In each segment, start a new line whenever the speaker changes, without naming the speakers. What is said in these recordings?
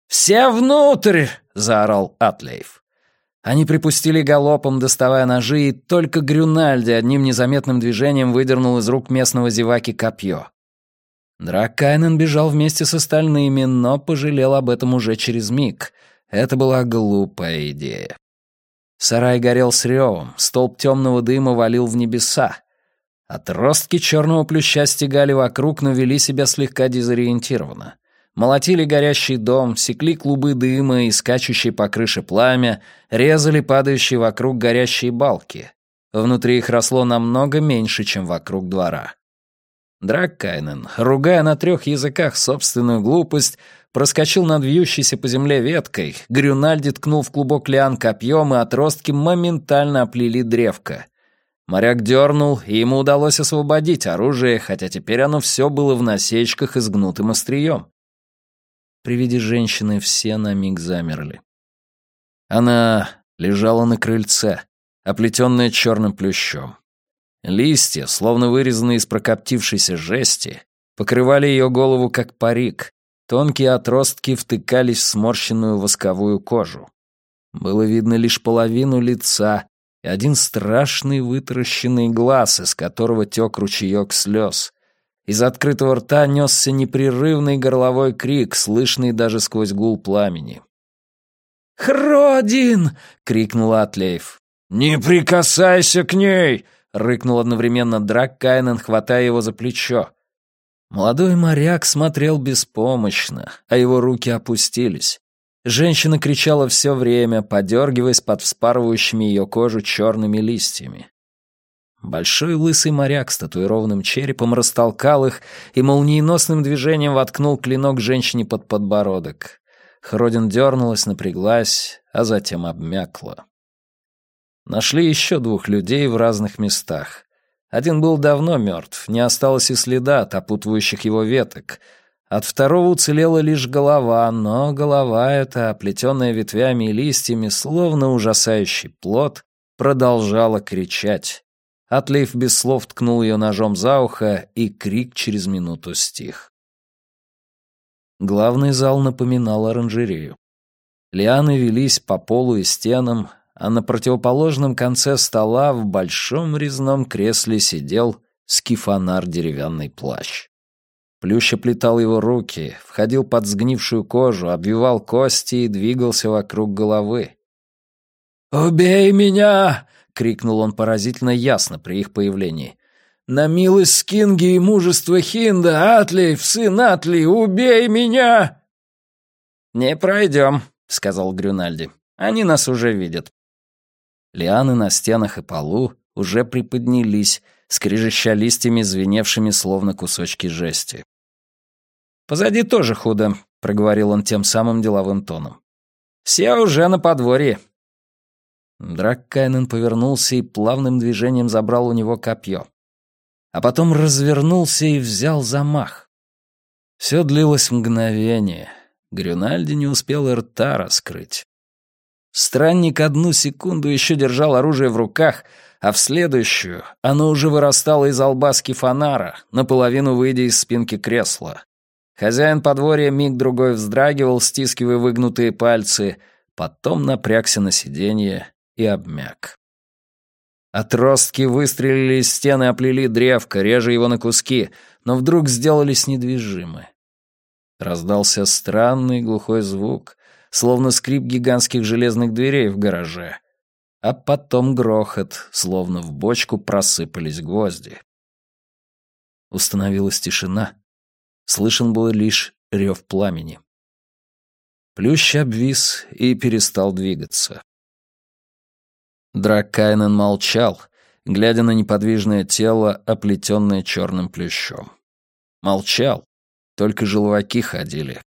«Все внутрь!» — заорал Атлеев. Они припустили галопом, доставая ножи, и только Грюнальди одним незаметным движением выдернул из рук местного зеваки копье. Драккайнен бежал вместе с остальными, но пожалел об этом уже через миг. Это была глупая идея. Сарай горел с ревом, столб темного дыма валил в небеса. Отростки черного плюща стегали вокруг, но вели себя слегка дезориентированно. Молотили горящий дом, секли клубы дыма и скачущие по крыше пламя, резали падающие вокруг горящие балки. Внутри их росло намного меньше, чем вокруг двора. Драккайнен, ругая на 3 языках собственную глупость, проскочил над вьющейся по земле веткой, Грюнальди ткнул в клубок лиан копьем, и отростки моментально оплели древко. Моряк дернул, и ему удалось освободить оружие, хотя теперь оно все было в насечках и с гнутым острием. При виде женщины все на миг замерли. Она лежала на крыльце, оплетенная черным плющом. Листья, словно вырезанные из прокоптившейся жести, покрывали ее голову как парик. Тонкие отростки втыкались в сморщенную восковую кожу. Было видно лишь половину лица и один страшный вытаращенный глаз, из которого тек ручеек слез. Из открытого рта несся непрерывный горловой крик, слышный даже сквозь гул пламени. «Хродин!» — крикнул Атлеев. «Не прикасайся к ней!» — рыкнул одновременно Драккайнен, хватая его за плечо. Молодой моряк смотрел беспомощно, а его руки опустились. Женщина кричала все время, подергиваясь под вспарывающими ее кожу черными листьями. Большой лысый моряк с татуированным черепом растолкал их и молниеносным движением воткнул клинок женщине под подбородок. Хродин дернулась, напряглась, а затем обмякла. Нашли еще 2 людей в разных местах. Один был давно мертв, не осталось и следа от опутывающих его веток. От второго уцелела лишь голова, но голова эта, оплетенная ветвями и листьями, словно ужасающий плод, продолжала кричать. Атлеев без слов ткнул ее ножом за ухо, и крик через минуту стих. Главный зал напоминал оранжерею. Лианы велись по полу и стенам, а на противоположном конце стола в большом резном кресле сидел скифонар деревянный плащ. Плющ оплетал его руки, входил под сгнившую кожу, обвивал кости и двигался вокруг головы. «Убей меня!» — крикнул он поразительно ясно при их появлении. «На милость Скинги и мужество Хинда, Атлеев, сын Атли, убей меня!» «Не пройдем», — сказал Грюнальди. «Они нас уже видят». Лианы на стенах и полу уже приподнялись, скрежеща листьями, звеневшими словно кусочки жести. «Позади тоже худо», — проговорил он тем самым деловым тоном. «Все уже на подворье». Драккайнен повернулся и плавным движением забрал у него копье. А потом развернулся и взял замах. Все длилось мгновение. Грюнальди не успел и рта раскрыть. Странник 1 секунду еще держал оружие в руках, а в следующую оно уже вырастало из лба скифонара, наполовину выйдя из спинки кресла. Хозяин подворья миг-другой вздрагивал, стискивая выгнутые пальцы, потом напрягся на сиденье и обмяк. Отростки выстрелили из стены и оплели древко, режа его на куски, но вдруг сделались недвижимы. Раздался странный глухой звук, словно скрип гигантских железных дверей в гараже, а потом грохот, словно в бочку просыпались гвозди. Установилась тишина. Слышен был лишь рев пламени. Плющ обвис и перестал двигаться. Драккайнен молчал, глядя на неподвижное тело, оплетенное черным плющом. Молчал, только желваки ходили.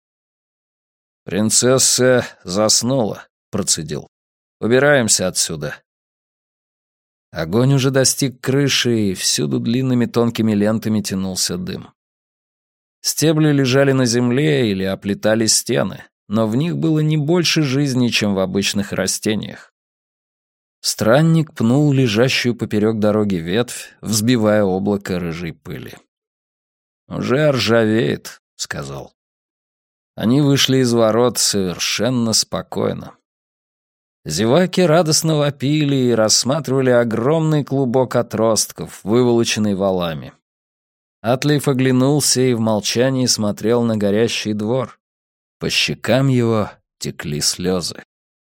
«Принцесса заснула», — процедил. «Убираемся отсюда». Огонь уже достиг крыши, и всюду длинными тонкими лентами тянулся дым. Стебли лежали на земле или оплетали стены, но в них было не больше жизни, чем в обычных растениях. Странник пнул лежащую поперек дороги ветвь, взбивая облако рыжей пыли. «Уже ржавеет», — сказал. Они вышли из ворот совершенно спокойно. Зеваки радостно вопили и рассматривали огромный клубок отростков, выволоченный валами. Атлейф оглянулся и в молчании смотрел на горящий двор. По щекам его текли слезы.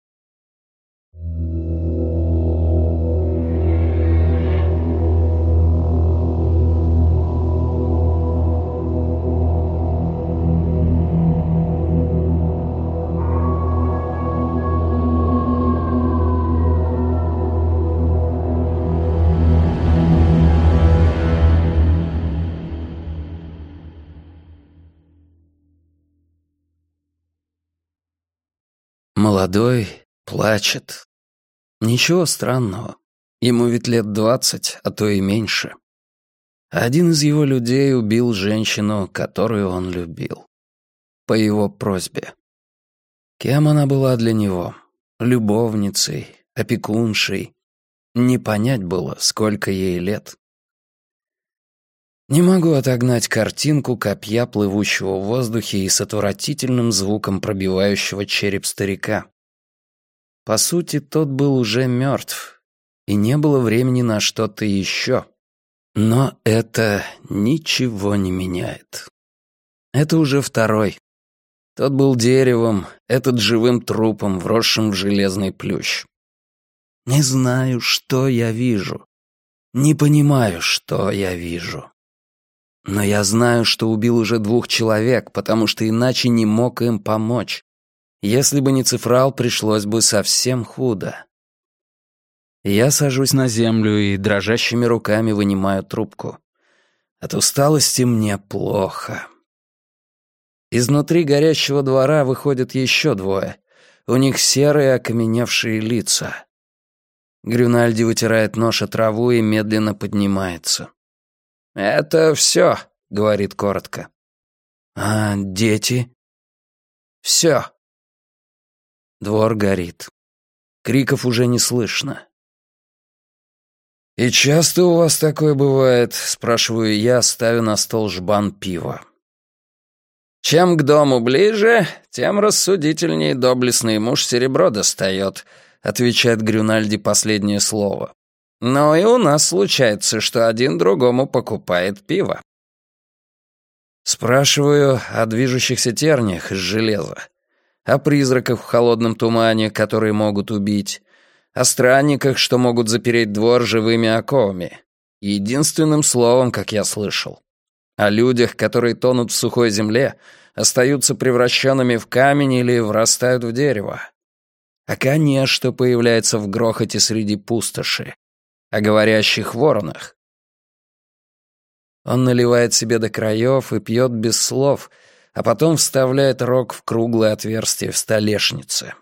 Молодой плачет. Ничего странного. Ему ведь лет 20, а то и меньше. Один из его людей убил женщину, которую он любил. По его просьбе. Кем она была для него? Любовницей, опекуншей? Не понять было, сколько ей лет. Не могу отогнать картинку копья, плывущего в воздухе и с отвратительным звуком пробивающего череп старика. По сути, тот был уже мертв, и не было времени на что-то еще. Но это ничего не меняет. Это уже второй. Тот был деревом, этот живым трупом, вросшим в железный плющ. Не знаю, что я вижу. Не понимаю, что я вижу. Но я знаю, что убил уже 2 человек, потому что иначе не мог им помочь. Если бы не Цифрал, пришлось бы совсем худо. Я сажусь на землю и дрожащими руками вынимаю трубку. От усталости мне плохо. Изнутри горящего двора выходят еще 2. У них серые окаменевшие лица. Грюнальди вытирает нож о траву и медленно поднимается. «Это все», — говорит коротко. «А дети?» «Все». Двор горит. Криков уже не слышно. «И часто у вас такое бывает?» — спрашиваю я, ставя на стол жбан пива. «Чем к дому ближе, тем рассудительнее доблестный муж серебро достает», — отвечает Грюнальди последнее слово. «Но и у нас случается, что один другому покупает пиво». Спрашиваю о движущихся терниях из железа, о призраках в холодном тумане, которые могут убить, о странниках, что могут запереть двор живыми оковами. Единственным словом, как я слышал. О людях, которые тонут в сухой земле, остаются превращенными в камень или врастают в дерево. О коне, что появляется в грохоте среди пустоши. О говорящих воронах. Он наливает себе до краев и пьет без слов, а потом вставляет рог в круглое отверстие в столешнице.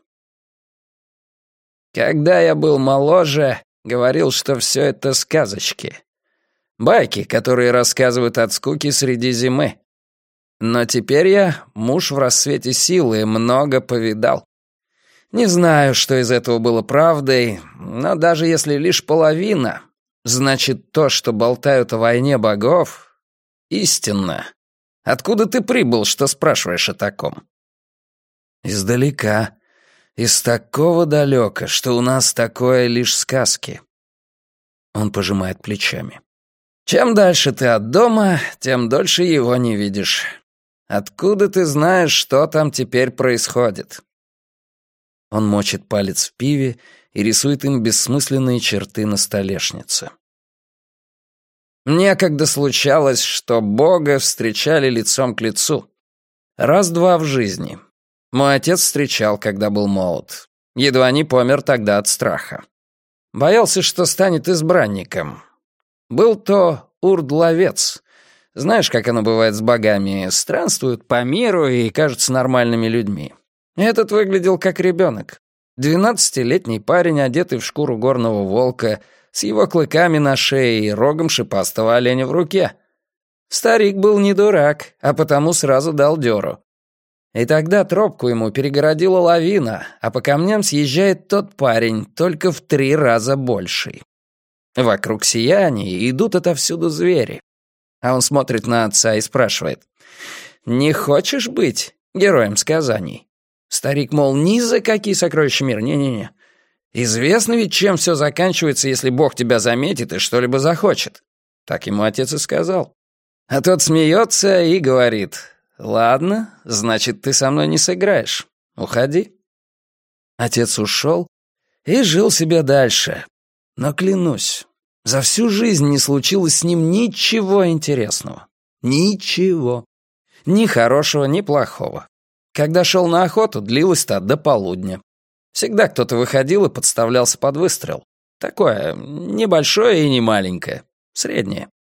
«Когда я был моложе, говорил, что все это сказочки. Байки, которые рассказывают от скуки среди зимы. Но теперь я муж в рассвете силы и много повидал. Не знаю, что из этого было правдой, но даже если лишь половина, значит, то, что болтают о войне богов, истинно. Откуда ты прибыл, что спрашиваешь о таком?» «Издалека. Из такого далека, что у нас такое лишь сказки». Он пожимает плечами. «Чем дальше ты от дома, тем дольше его не видишь. Откуда ты знаешь, что там теперь происходит?» Он мочит палец в пиве и рисует им бессмысленные черты на столешнице. «Некогда случалось, что Бога встречали лицом к лицу. 1-2 в жизни. Мой отец встречал, когда был молод. Едва не помер тогда от страха. Боялся, что станет избранником. Был то урд-ловец. Знаешь, как оно бывает с богами, странствуют по миру и кажутся нормальными людьми. Этот выглядел как ребенок. 12-летний парень, одетый в шкуру горного волка, с его клыками на шее и рогом шипастого оленя в руке. Старик был не дурак, а потому сразу дал дёру. И тогда тропку ему перегородила лавина, а по камням съезжает тот парень, только в 3 раза больший. Вокруг сияния идут отовсюду звери. А он смотрит на отца и спрашивает: «Не хочешь быть героям сказаний. Старик, мол, ни за какие сокровища мира, не-не-не. Известно ведь, чем все заканчивается, если Бог тебя заметит и что-либо захочет. Так ему отец и сказал. А тот смеется и говорит: «Ладно, значит, ты со мной не сыграешь. Уходи». Отец ушел и жил себе дальше. Но клянусь, за всю жизнь не случилось с ним ничего интересного. Ничего. Ни хорошего, ни плохого. Когда шел на охоту, длилось-то до полудня. Всегда кто-то выходил и подставлялся под выстрел. Такое небольшое и не маленькое. Среднее.